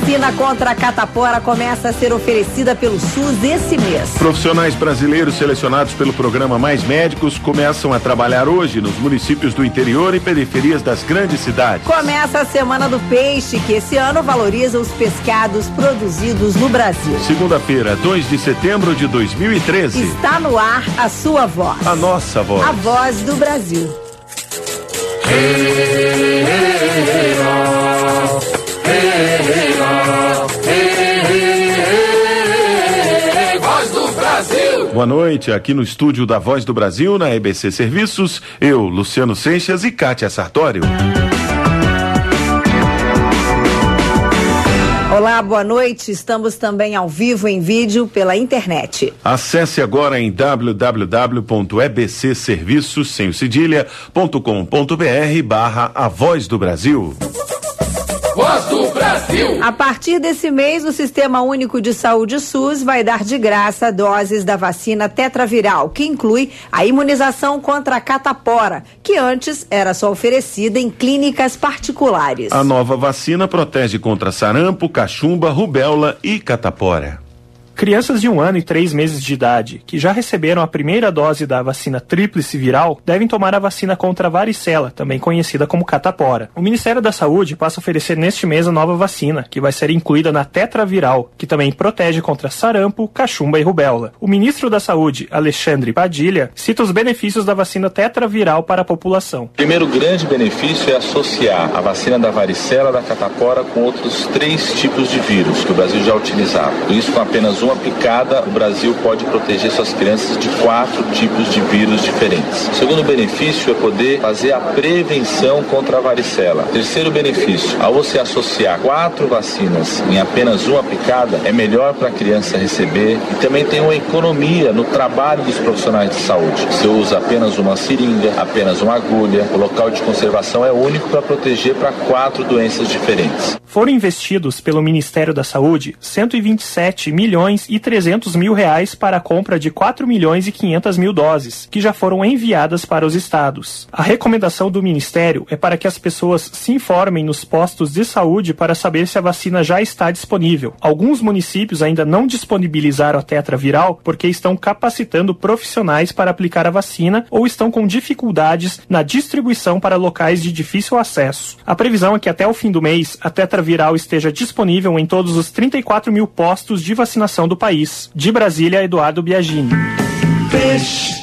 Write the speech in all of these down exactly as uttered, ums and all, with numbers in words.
Vacina contra a catapora começa a ser oferecida pelo SUS esse mês. Profissionais brasileiros selecionados pelo programa Mais Médicos começam a trabalhar hoje nos municípios do interior e periferias das grandes cidades. Começa a Semana do Peixe, que esse ano valoriza os pescados produzidos no Brasil. Segunda-feira, dois de setembro de dois mil e treze. Está no ar a sua voz. A nossa voz. A voz do Brasil. Hey, hey, hey, oh. Hey, hey, oh. Hey, hey, hey, Voz do Brasil. Boa noite, aqui no estúdio da Voz do Brasil, na E B C Serviços, eu, Luciano Seixas e Kátia Sartório. Olá, boa noite. Estamos também ao vivo em vídeo pela internet. Acesse agora em w w w ponto e b c serviços sem o cedilha ponto com ponto b r barra A Voz do Brasil. Voz do Brasil. A partir desse mês, o Sistema Único de Saúde SUS vai dar de graça doses da vacina tetraviral, que inclui a imunização contra a catapora, que antes era só oferecida em clínicas particulares. A nova vacina protege contra sarampo, cachumba, rubéola e catapora. Crianças de um ano e três meses de idade, que já receberam a primeira dose da vacina tríplice viral, devem tomar a vacina contra a varicela, também conhecida como catapora. O Ministério da Saúde passa a oferecer neste mês a nova vacina, que vai ser incluída na tetraviral, que também protege contra sarampo, cachumba e rubéola. O ministro da Saúde, Alexandre Padilha, cita os benefícios da vacina tetraviral para a população. O primeiro grande benefício é associar a vacina da varicela, da catapora, com outros três tipos de vírus que o Brasil já utilizava. Por isso, com apenas uma picada, o Brasil pode proteger suas crianças de quatro tipos de vírus diferentes. O segundo benefício é poder fazer a prevenção contra a varicela. Terceiro benefício, ao você associar quatro vacinas em apenas uma picada, é melhor para a criança receber e também tem uma economia no trabalho dos profissionais de saúde. Você usa apenas uma seringa, apenas uma agulha, o local de conservação é único para proteger para quatro doenças diferentes. Foram investidos pelo Ministério da Saúde cento e vinte e sete milhões e trezentos mil reais para a compra de quatro milhões e quinhentas mil doses, que já foram enviadas para os estados. A recomendação do Ministério é para que as pessoas se informem nos postos de saúde para saber se a vacina já está disponível. Alguns municípios ainda não disponibilizaram a tetraviral porque estão capacitando profissionais para aplicar a vacina ou estão com dificuldades na distribuição para locais de difícil acesso. A previsão é que até o fim do mês a tetraviral esteja disponível em todos os trinta e quatro mil postos de vacinação do país. De Brasília, Eduardo Biagini. Peixe,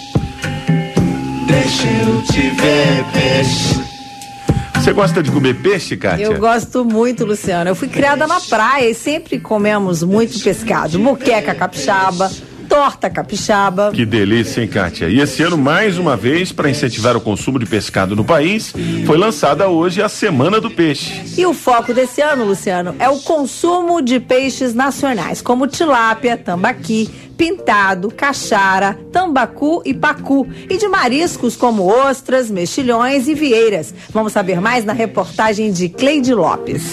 deixa eu te ver, peixe. Você gosta de comer peixe, Kátia? Eu gosto muito, Luciano. Eu fui criada na praia e sempre comemos muito pescado. Moqueca capixaba, torta capixaba. Que delícia, hein, Kátia? E esse ano, mais uma vez, para incentivar o consumo de pescado no país, foi lançada hoje a Semana do Peixe. E o foco desse ano, Luciano, é o consumo de peixes nacionais, como tilápia, tambaqui, pintado, caxara, tambacu e pacu, e de mariscos como ostras, mexilhões e vieiras. Vamos saber mais na reportagem de Cleide Lopes.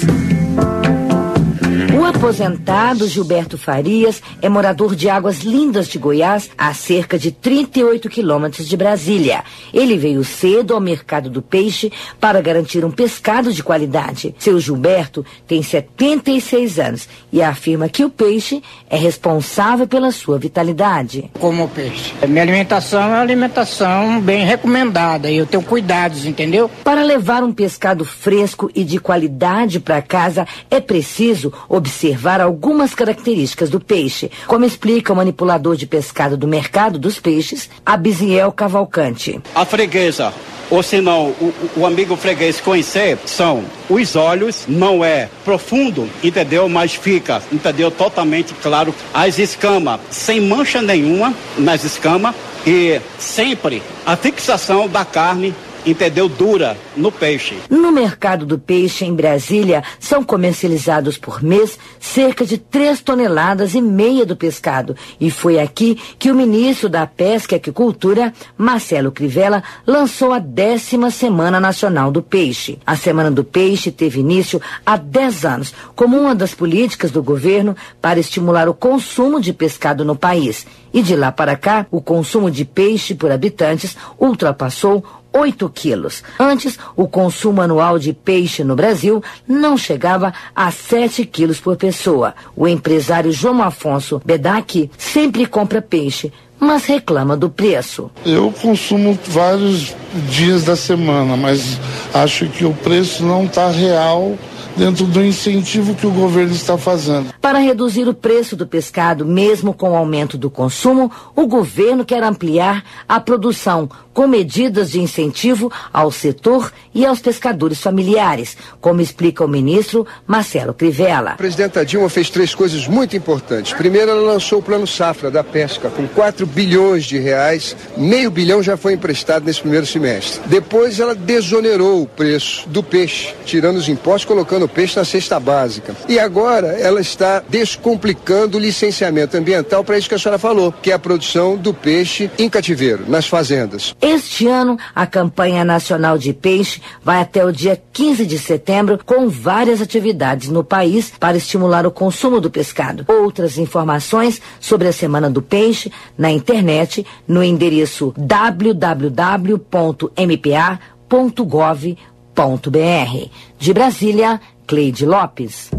O aposentado Gilberto Farias é morador de Águas Lindas de Goiás, a cerca de trinta e oito quilômetros de Brasília. Ele veio cedo ao mercado do peixe para garantir um pescado de qualidade. Seu Gilberto tem setenta e seis anos e afirma que o peixe é responsável pela sua vitalidade. Como peixe. Minha alimentação é uma alimentação bem recomendada e eu tenho cuidados, entendeu? Para levar um pescado fresco e de qualidade para casa, é preciso observar algumas características do peixe, como explica o manipulador de pescado do mercado dos peixes, Abisiel Cavalcante. A freguesa, ou senão o, o amigo freguês conhecer, são os olhos, não é profundo, entendeu? Mas fica, entendeu? Totalmente claro. As escamas, sem mancha nenhuma nas escamas e sempre a fixação da carne, entendeu? Dura no peixe. No mercado do peixe em Brasília, são comercializados por mês cerca de três toneladas e meia do pescado. E foi aqui que o ministro da Pesca e Aquicultura, Marcelo Crivella, lançou a décima Semana Nacional do Peixe. A Semana do Peixe teve início há dez anos, como uma das políticas do governo para estimular o consumo de pescado no país. E de lá para cá, o consumo de peixe por habitantes ultrapassou oito quilos. Antes, o consumo anual de peixe no Brasil não chegava a sete quilos por pessoa. O empresário João Afonso Bedac sempre compra peixe, mas reclama do preço. Eu consumo vários dias da semana, mas acho que o preço não está real dentro do incentivo que o governo está fazendo. Para reduzir o preço do pescado, mesmo com o aumento do consumo, o governo quer ampliar a produção com medidas de incentivo ao setor e aos pescadores familiares, como explica o ministro Marcelo Crivella. A presidenta Dilma fez três coisas muito importantes. Primeiro, ela lançou o Plano Safra da Pesca, com quatro bilhões de reais, meio bilhão já foi emprestado nesse primeiro semestre. Depois, ela desonerou o preço do peixe, tirando os impostos, colocando o peixe na cesta básica. E agora, ela está descomplicando o licenciamento ambiental para isso que a senhora falou, que é a produção do peixe em cativeiro, nas fazendas. Este ano, a campanha nacional de peixe vai até o dia quinze de setembro, com várias atividades no país para estimular o consumo do pescado. Outras informações sobre a Semana do Peixe na internet, no endereço w w w ponto m p a ponto gov ponto b r. De Brasília, Cleide Lopes.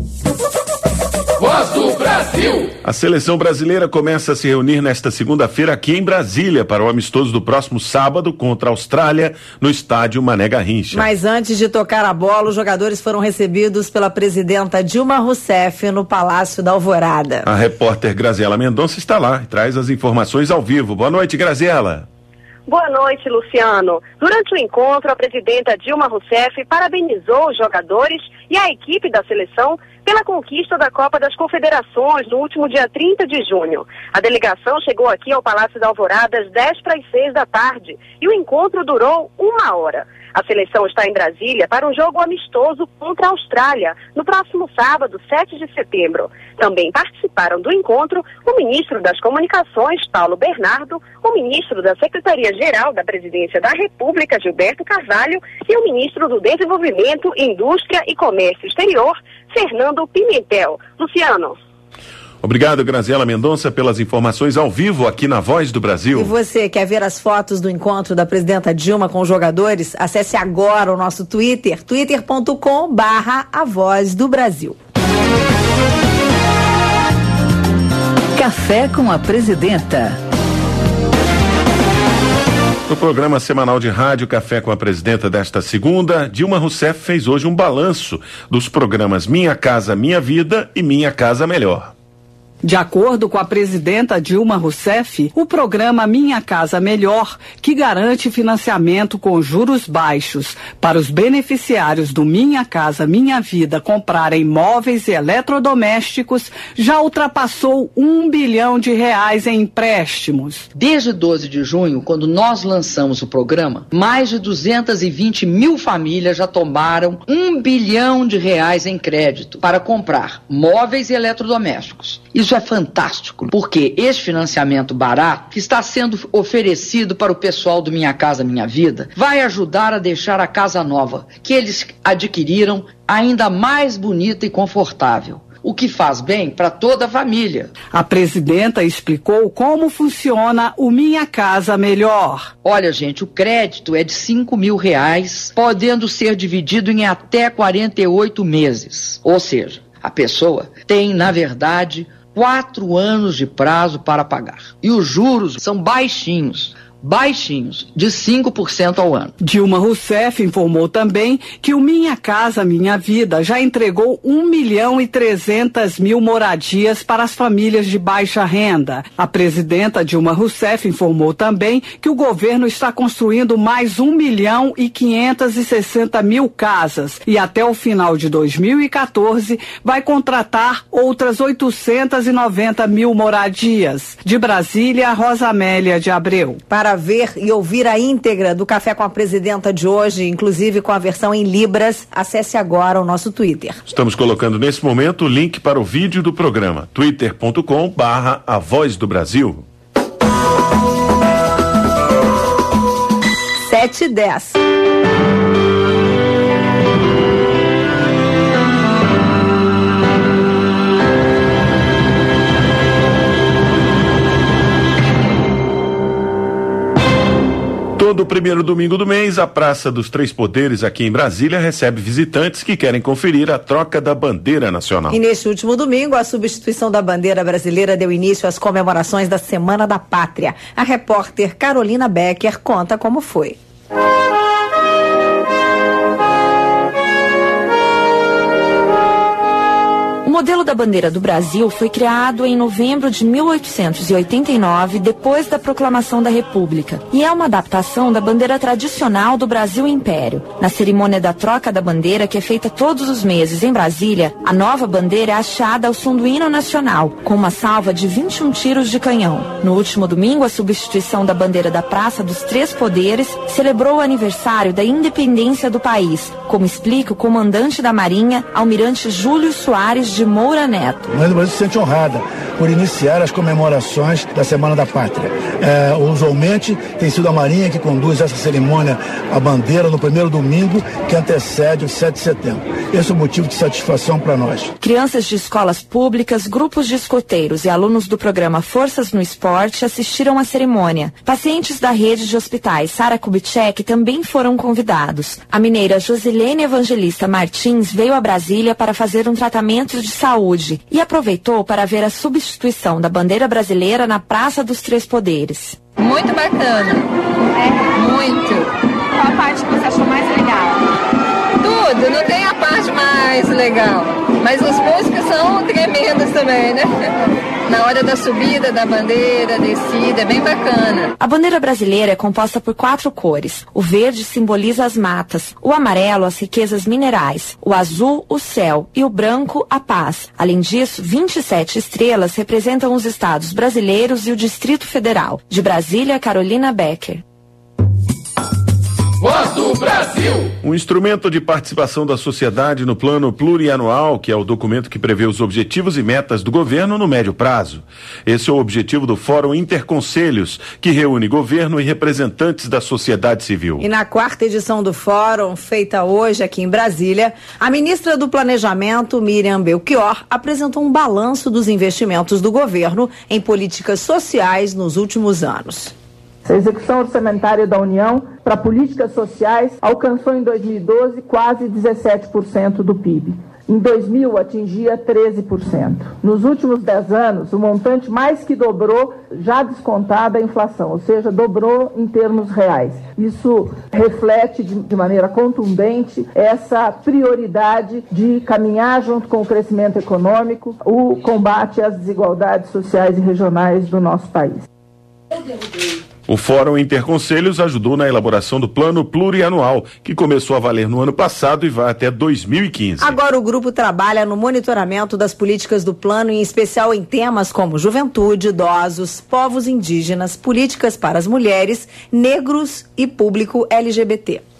Voz do Brasil. A seleção brasileira começa a se reunir nesta segunda-feira aqui em Brasília para o amistoso do próximo sábado contra a Austrália no estádio Mané Garrincha. Mas antes de tocar a bola, os jogadores foram recebidos pela presidenta Dilma Rousseff no Palácio da Alvorada. A repórter Graziela Mendonça está lá e traz as informações ao vivo. Boa noite, Graziela. Boa noite, Luciano. Durante o encontro, a presidenta Dilma Rousseff parabenizou os jogadores e a equipe da seleção pela conquista da Copa das Confederações no último dia trinta de junho. A delegação chegou aqui ao Palácio da Alvorada às dez para as seis da tarde e o encontro durou uma hora. A seleção está em Brasília para um jogo amistoso contra a Austrália, no próximo sábado, sete de setembro. Também participaram do encontro o ministro das Comunicações, Paulo Bernardo, o ministro da Secretaria-Geral da Presidência da República, Gilberto Carvalho, e o ministro do Desenvolvimento, Indústria e Comércio Exterior, Fernando Pimentel. Luciano. Obrigado, Graziela Mendonça, pelas informações ao vivo aqui na Voz do Brasil. E você quer ver as fotos do encontro da presidenta Dilma com os jogadores? Acesse agora o nosso Twitter, twitter ponto com barra a Voz do Brasil. Café com a Presidenta. No programa semanal de rádio Café com a Presidenta desta segunda, Dilma Rousseff fez hoje um balanço dos programas Minha Casa Minha Vida e Minha Casa Melhor. De acordo com a presidenta Dilma Rousseff, o programa Minha Casa Melhor, que garante financiamento com juros baixos para os beneficiários do Minha Casa Minha Vida comprarem móveis e eletrodomésticos, já ultrapassou um bilhão de reais em empréstimos. Desde doze de junho, quando nós lançamos o programa, mais de duzentas e vinte mil famílias já tomaram um bilhão de reais em crédito para comprar móveis e eletrodomésticos. Isso é fantástico, porque esse financiamento barato que está sendo oferecido para o pessoal do Minha Casa Minha Vida vai ajudar a deixar a casa nova que eles adquiriram ainda mais bonita e confortável, o que faz bem para toda a família. A presidenta explicou como funciona o Minha Casa Melhor. Olha, gente, o crédito é de cinco mil reais, podendo ser dividido em até quarenta e oito meses. Ou seja, a pessoa tem, na verdade, quatro anos de prazo para pagar. E os juros são baixinhos, baixinhos, de cinco por cento ao ano. Dilma Rousseff informou também que o Minha Casa Minha Vida já entregou um milhão e trezentas mil moradias para as famílias de baixa renda. A presidenta Dilma Rousseff informou também que o governo está construindo mais um milhão e quinhentas e sessenta mil casas e até o final de dois mil e quatorze vai contratar outras oitocentas e noventa mil moradias. De Brasília, Rosa Amélia de Abreu. Para ver e ouvir a íntegra do Café com a Presidenta de hoje, inclusive com a versão em Libras, acesse agora o nosso Twitter. Estamos colocando nesse momento o link para o vídeo do programa, twitter ponto com barra a Voz do Brasil. sete e dez. Todo primeiro domingo do mês, a Praça dos Três Poderes aqui em Brasília recebe visitantes que querem conferir a troca da bandeira nacional. E neste último domingo, a substituição da bandeira brasileira deu início às comemorações da Semana da Pátria. A repórter Carolina Becker conta como foi. O modelo da bandeira do Brasil foi criado em novembro de mil oitocentos e oitenta e nove, depois da proclamação da República, e é uma adaptação da bandeira tradicional do Brasil Império. Na cerimônia da troca da bandeira, que é feita todos os meses em Brasília, a nova bandeira é hasteada ao som do hino nacional, com uma salva de vinte e um tiros de canhão. No último domingo, a substituição da bandeira da Praça dos Três Poderes celebrou o aniversário da independência do país, como explica o comandante da Marinha, almirante Júlio Soares de Moura Neto. O Brasil se sente honrada por iniciar as comemorações da Semana da Pátria. É, usualmente tem sido a Marinha que conduz essa cerimônia, a bandeira, no primeiro domingo que antecede o sete de setembro. Esse é o motivo de satisfação para nós. Crianças de escolas públicas, grupos de escoteiros e alunos do programa Forças no Esporte assistiram à cerimônia. Pacientes da rede de hospitais Sara Kubitschek também foram convidados. A mineira Josilene Evangelista Martins veio a Brasília para fazer um tratamento de saúde e aproveitou para ver a substituição da bandeira brasileira na Praça dos Três Poderes. Muito bacana. É? Muito. Qual a parte que você achou mais legal? Tudo, não tem a parte mais legal. Mas as músicas são tremendas também, né? Na hora da subida da bandeira, descida, é bem bacana. A bandeira brasileira é composta por quatro cores. O verde simboliza as matas, o amarelo as riquezas minerais, o azul o céu e o branco a paz. Além disso, vinte e sete estrelas representam os estados brasileiros e o Distrito Federal. De Brasília, Carolina Becker. Voz do Brasil. Um instrumento de participação da sociedade no plano plurianual, que é o documento que prevê os objetivos e metas do governo no médio prazo. Esse é o objetivo do Fórum Interconselhos, que reúne governo e representantes da sociedade civil. E na quarta edição do Fórum, feita hoje aqui em Brasília, a ministra do Planejamento, Miriam Belchior, apresentou um balanço dos investimentos do governo em políticas sociais nos últimos anos. A execução orçamentária da União para políticas sociais alcançou em dois mil e doze quase dezessete por cento do P I B. Em dois mil atingia treze por cento. Nos últimos dez anos, o montante mais que dobrou, já descontada a inflação, ou seja, dobrou em termos reais. Isso reflete de, de maneira contundente essa prioridade de caminhar junto com o crescimento econômico, o combate às desigualdades sociais e regionais do nosso país. O Fórum Interconselhos ajudou na elaboração do Plano Plurianual, que começou a valer no ano passado e vai até dois mil e quinze. Agora o grupo trabalha no monitoramento das políticas do plano, em especial em temas como juventude, idosos, povos indígenas, políticas para as mulheres, negros e público L G B T.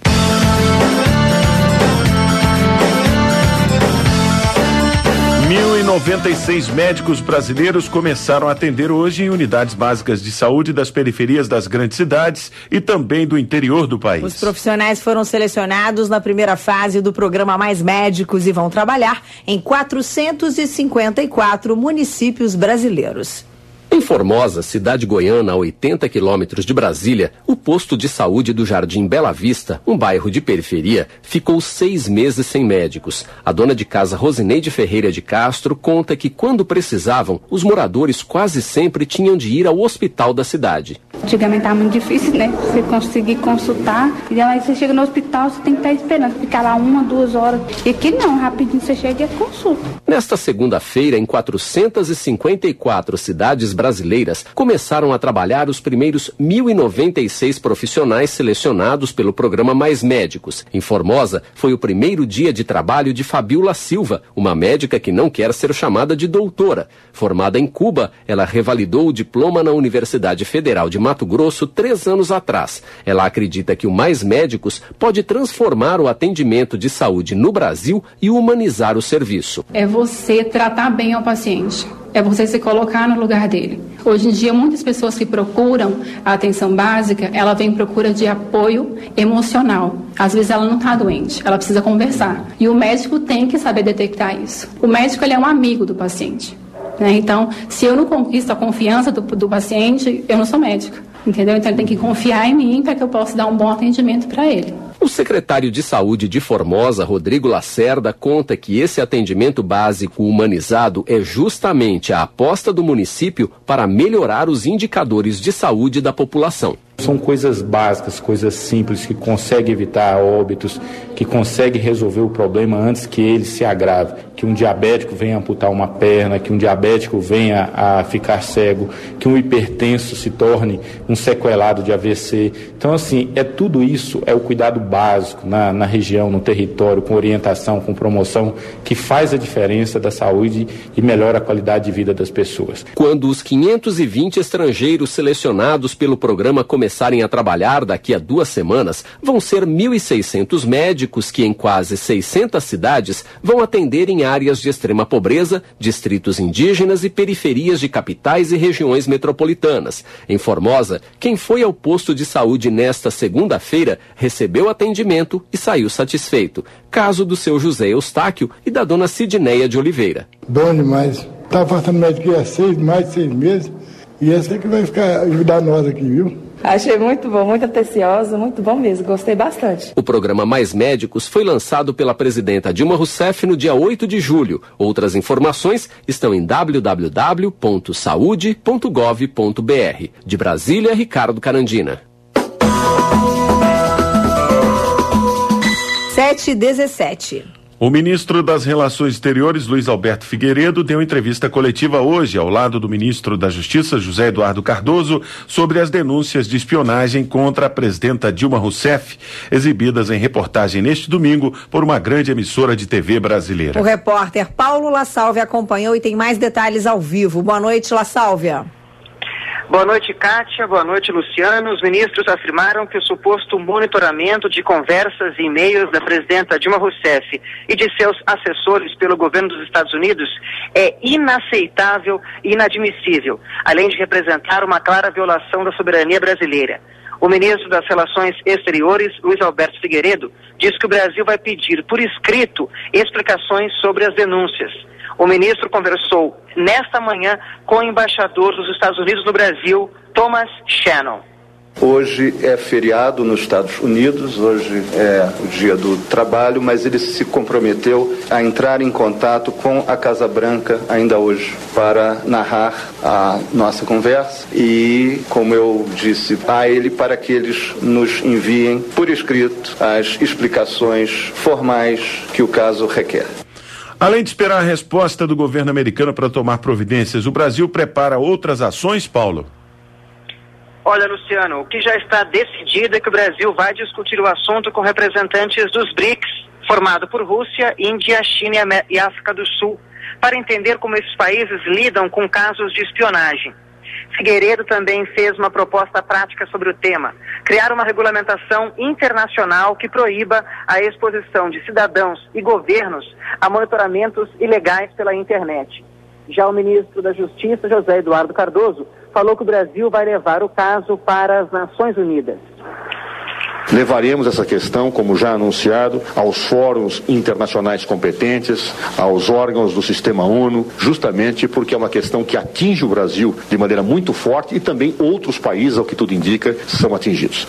mil e noventa e seis médicos brasileiros começaram a atender hoje em unidades básicas de saúde das periferias das grandes cidades e também do interior do país. Os profissionais foram selecionados na primeira fase do programa Mais Médicos e vão trabalhar em quatrocentos e cinquenta e quatro municípios brasileiros. Em Formosa, cidade goiana a oitenta quilômetros de Brasília, o posto de saúde do Jardim Bela Vista, um bairro de periferia, ficou seis meses sem médicos. A dona de casa Rosineide Ferreira de Castro conta que quando precisavam, os moradores quase sempre tinham de ir ao hospital da cidade. Antigamente estava muito difícil, né? Você conseguir consultar, e aí você chega no hospital, você tem que estar esperando, ficar lá uma, duas horas. E aqui não, rapidinho você chega e consulta. Nesta segunda-feira, em quatrocentas e cinquenta e quatro cidades brasileiras, começaram a trabalhar os primeiros mil e noventa e seis profissionais selecionados pelo programa Mais Médicos. Em Formosa, foi o primeiro dia de trabalho de Fabiola Silva, uma médica que não quer ser chamada de doutora. Formada em Cuba, ela revalidou o diploma na Universidade Federal de Mato Grosso três anos atrás. Ela acredita que o Mais Médicos pode transformar o atendimento de saúde no Brasil e humanizar o serviço. É você tratar bem o paciente. É você se colocar no lugar dele. Hoje em dia, muitas pessoas que procuram a atenção básica, ela vem em procura de apoio emocional. Às vezes ela não está doente, ela precisa conversar. E o médico tem que saber detectar isso. O médico ele é um amigo do paciente. Né? Então, se eu não conquisto a confiança do, do paciente, eu não sou médica. entendeu? Então ele tem que confiar em mim para que eu possa dar um bom atendimento para ele. O secretário de Saúde de Formosa, Rodrigo Lacerda, conta que esse atendimento básico humanizado é justamente a aposta do município para melhorar os indicadores de saúde da população. São coisas básicas, coisas simples, que conseguem evitar óbitos, que conseguem resolver o problema antes que ele se agrave. Que um diabético venha amputar uma perna, que um diabético venha a ficar cego, que um hipertenso se torne um sequelado de A V C. Então, assim, é tudo isso, é o cuidado básico na, na região, no território, com orientação, com promoção, que faz a diferença da saúde e melhora a qualidade de vida das pessoas. Quando os quinhentos e vinte estrangeiros selecionados pelo programa começarem começarem a trabalhar daqui a duas semanas, vão ser mil e seiscentos médicos que em quase seiscentas cidades vão atender em áreas de extrema pobreza, distritos indígenas e periferias de capitais e regiões metropolitanas. Em Formosa, quem foi ao posto de saúde nesta segunda-feira recebeu atendimento e saiu satisfeito. Caso do seu José Eustáquio e da dona Sidneia de Oliveira. Bom demais. Estava passando médico há seis, mais de seis meses e esse é que vai ficar, ajudar nós aqui, viu? Achei muito bom, muito atencioso, muito bom mesmo, gostei bastante. O programa Mais Médicos foi lançado pela presidenta Dilma Rousseff no dia oito de julho. Outras informações estão em w w w ponto saúde ponto gov ponto b r. De Brasília, Ricardo Carandina. sete e dezessete. O ministro das Relações Exteriores, Luiz Alberto Figueiredo, deu entrevista coletiva hoje ao lado do ministro da Justiça, José Eduardo Cardoso, sobre as denúncias de espionagem contra a presidenta Dilma Rousseff, exibidas em reportagem neste domingo por uma grande emissora de T V brasileira. O repórter Paulo La Sálvia acompanhou e tem mais detalhes ao vivo. Boa noite, La Sálvia. Boa noite, Kátia. Boa noite, Luciano. Os ministros afirmaram que o suposto monitoramento de conversas e e-mails da presidenta Dilma Rousseff e de seus assessores pelo governo dos Estados Unidos é inaceitável e inadmissível, além de representar uma clara violação da soberania brasileira. O ministro das Relações Exteriores, Luiz Alberto Figueiredo, diz que o Brasil vai pedir por escrito explicações sobre as denúncias. O ministro conversou nesta manhã com o embaixador dos Estados Unidos no Brasil, Thomas Shannon. Hoje é feriado nos Estados Unidos, hoje é o dia do trabalho, mas ele se comprometeu a entrar em contato com a Casa Branca ainda hoje para narrar a nossa conversa e, como eu disse a ele, para que eles nos enviem por escrito as explicações formais que o caso requer. Além de esperar a resposta do governo americano para tomar providências, o Brasil prepara outras ações, Paulo? Olha, Luciano, o que já está decidido é que o Brasil vai discutir o assunto com representantes dos BRICS, formado por Rússia, Índia, China e África do Sul, para entender como esses países lidam com casos de espionagem. Figueiredo também fez uma proposta prática sobre o tema: criar uma regulamentação internacional que proíba a exposição de cidadãos e governos a monitoramentos ilegais pela internet. Já o ministro da Justiça, José Eduardo Cardoso, falou que o Brasil vai levar o caso para as Nações Unidas. Levaremos essa questão, como já anunciado, aos fóruns internacionais competentes, aos órgãos do Sistema ONU, justamente porque é uma questão que atinge o Brasil de maneira muito forte e também outros países, ao que tudo indica, são atingidos.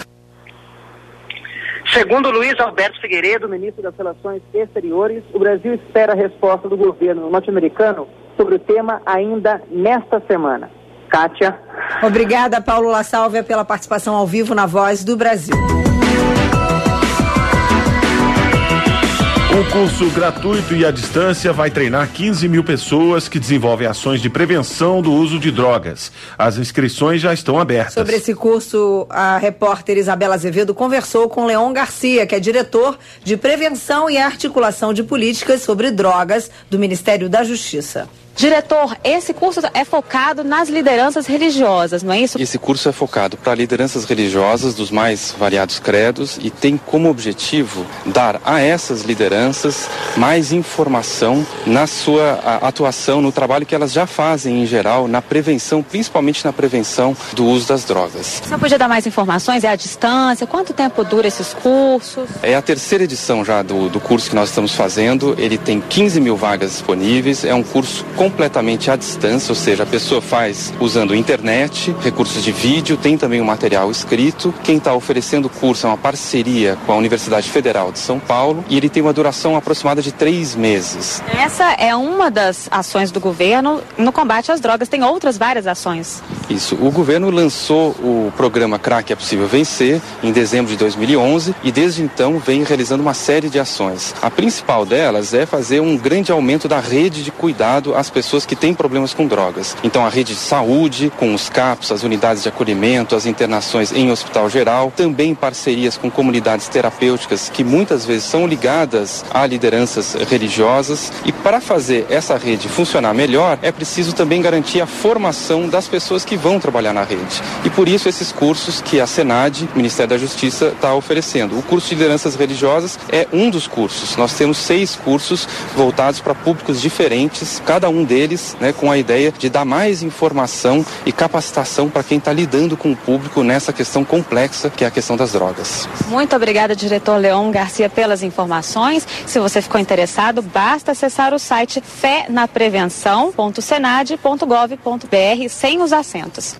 Segundo Luiz Alberto Figueiredo, ministro das Relações Exteriores, o Brasil espera a resposta do governo norte-americano sobre o tema ainda nesta semana. Kátia. Obrigada, Paulo La Sálvia, pela participação ao vivo na Voz do Brasil. O curso gratuito e à distância vai treinar quinze mil pessoas que desenvolvem ações de prevenção do uso de drogas. As inscrições já estão abertas. Sobre esse curso, a repórter Isabela Azevedo conversou com Leon Garcia, que é diretor de Prevenção e Articulação de Políticas sobre Drogas do Ministério da Justiça. Diretor, esse curso é focado nas lideranças religiosas, não é isso? Esse curso é focado para lideranças religiosas dos mais variados credos e tem como objetivo dar a essas lideranças mais informação na sua atuação, no trabalho que elas já fazem em geral, na prevenção, principalmente na prevenção do uso das drogas. Você podia dar mais informações? É a distância? Quanto tempo dura esses cursos? É a terceira edição já do, do curso que nós estamos fazendo. Ele tem quinze mil vagas disponíveis, é um curso com completamente à distância, ou seja, a pessoa faz usando internet, recursos de vídeo, tem também um material escrito. Quem está oferecendo o curso é uma parceria com a Universidade Federal de São Paulo e ele tem uma duração aproximada de três meses. Essa é uma das ações do governo no combate às drogas. Tem outras várias ações. Isso. O governo lançou o programa Crack é Possível Vencer em dezembro de dois mil e onze e desde então vem realizando uma série de ações. A principal delas é fazer um grande aumento da rede de cuidado às pessoas que têm problemas com drogas. Então a rede de saúde, com os CAPs, as unidades de acolhimento, as internações em hospital geral, também parcerias com comunidades terapêuticas que muitas vezes são ligadas a lideranças religiosas. E para fazer essa rede funcionar melhor, é preciso também garantir a formação das pessoas que vão trabalhar na rede. E por isso esses cursos que a Senad, Ministério da Justiça, está oferecendo. O curso de lideranças religiosas é um dos cursos. Nós temos seis cursos voltados para públicos diferentes, cada um deles, né, com a ideia de dar mais informação e capacitação para quem está lidando com o público nessa questão complexa que é a questão das drogas. Muito obrigada, diretor Leon Garcia, pelas informações. Se você ficou interessado, basta acessar o site fé na prevenção ponto senad ponto gov ponto br sem os acentos.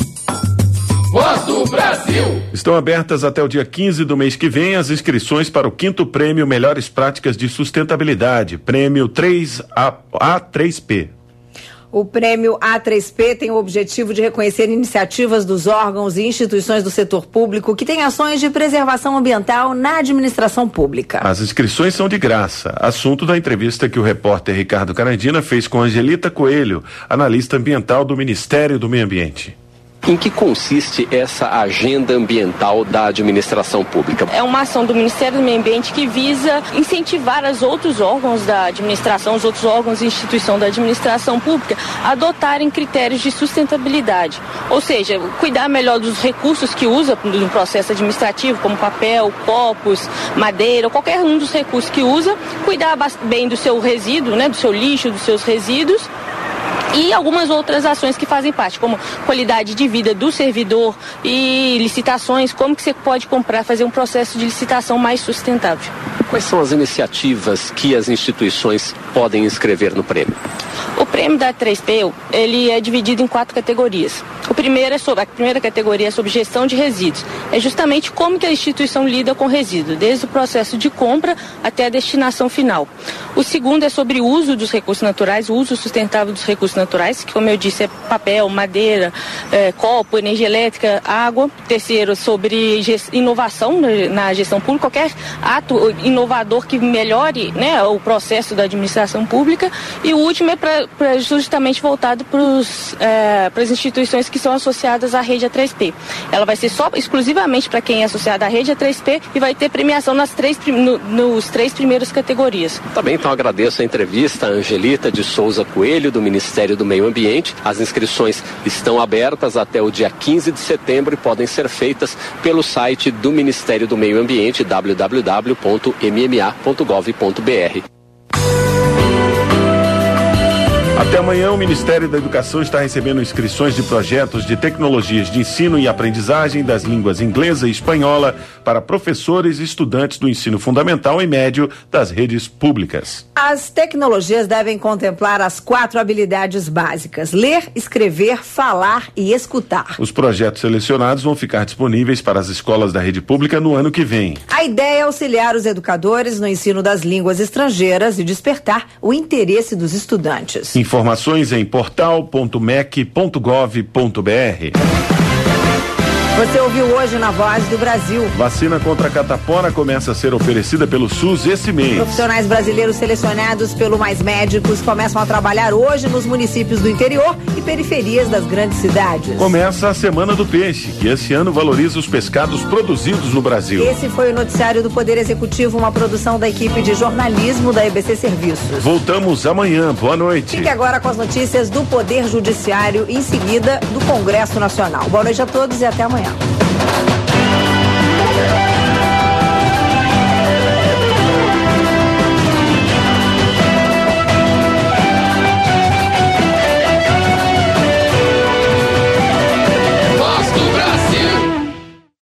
Voz do Brasil. Estão abertas até o dia quinze do mês que vem as inscrições para o quinto prêmio Melhores Práticas de Sustentabilidade, prêmio três A três P. O prêmio A três P tem o objetivo de reconhecer iniciativas dos órgãos e instituições do setor público que têm ações de preservação ambiental na administração pública. As inscrições são de graça. Assunto da entrevista que o repórter Ricardo Carandina fez com Angelita Coelho, analista ambiental do Ministério do Meio Ambiente. Em que consiste essa agenda ambiental da administração pública? É uma ação do Ministério do Meio Ambiente que visa incentivar os outros órgãos da administração, os outros órgãos e instituições da administração pública a adotarem critérios de sustentabilidade. Ou seja, cuidar melhor dos recursos que usa no processo administrativo, como papel, copos, madeira, qualquer um dos recursos que usa, cuidar bem do seu resíduo, né, do seu lixo, dos seus resíduos. E algumas outras ações que fazem parte, como qualidade de vida do servidor e licitações, como que você pode comprar, fazer um processo de licitação mais sustentável. Quais são as iniciativas que as instituições podem inscrever no prêmio? O prêmio da três P, ele é dividido em quatro categorias. O primeiro é sobre, a primeira categoria é sobre gestão de resíduos. É justamente como que a instituição lida com resíduos, desde o processo de compra até a destinação final. O segundo é sobre o uso dos recursos naturais, o uso sustentável dos recursos naturais, que, como eu disse, é papel, madeira, é, copo, energia elétrica, água. Terceiro, sobre inovação na gestão pública, qualquer ato inovador que melhore, né, o processo da administração pública. E o último é pra, pra justamente voltado para é, as instituições que são associadas à rede A três P. Ela vai ser só exclusivamente para quem é associado à rede A três P e vai ter premiação nas três, no, nos três primeiras categorias. Tá bem, então agradeço a entrevista a Angelita de Souza Coelho, do Ministério do Meio Ambiente. As inscrições estão abertas até o dia quinze de setembro e podem ser feitas pelo site do Ministério do Meio Ambiente, w w w ponto m m a ponto gov ponto b r. Até amanhã, o Ministério da Educação está recebendo inscrições de projetos de tecnologias de ensino e aprendizagem das línguas inglesa e espanhola para professores e estudantes do ensino fundamental e médio das redes públicas. As tecnologias devem contemplar as quatro habilidades básicas: ler, escrever, falar e escutar. Os projetos selecionados vão ficar disponíveis para as escolas da rede pública no ano que vem. A ideia é auxiliar os educadores no ensino das línguas estrangeiras e despertar o interesse dos estudantes. Informações em portal ponto m e c ponto gov ponto b r. Você ouviu hoje na Voz do Brasil. Vacina contra a catapora começa a ser oferecida pelo SUS esse mês. Profissionais brasileiros selecionados pelo Mais Médicos começam a trabalhar hoje nos municípios do interior e periferias das grandes cidades. Começa a Semana do Peixe, que esse ano valoriza os pescados produzidos no Brasil. Esse foi o noticiário do Poder Executivo, uma produção da equipe de jornalismo da E B C Serviços. Voltamos amanhã. Boa noite. Fique agora com as notícias do Poder Judiciário, em seguida do Congresso Nacional. Boa noite a todos e até amanhã.